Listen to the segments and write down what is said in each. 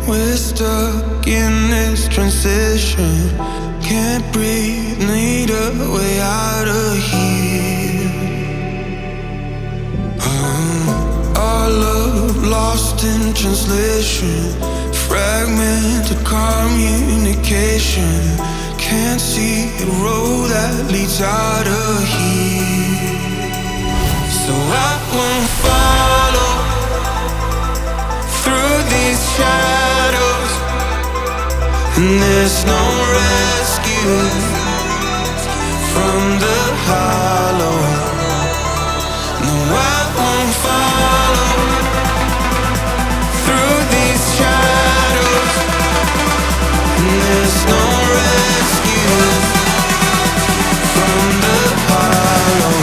We're stuck in this transition. Can't breathe, need a way out of here. Our love lost in translation. Fragmented communication. Can't see the road that leads out of here. So I won't follow through these shadows, and there's no rescue from the hollow. No, I won't follow through these shadows, and there's no rescue from the hollow.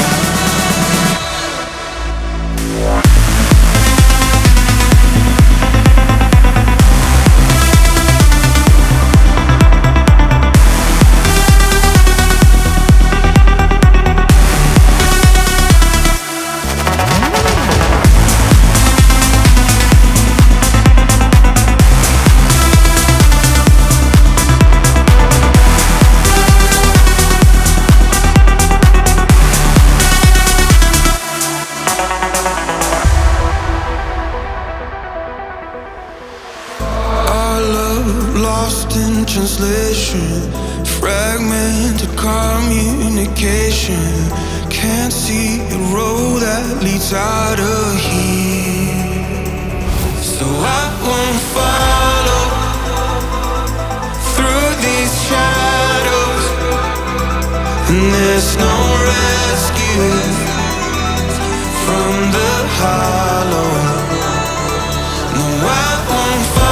Lost in translation, fragmented communication. Can't see the road that leads out of here. So I won't follow through these shadows, and there's no rescue from the hollow. No, I won't follow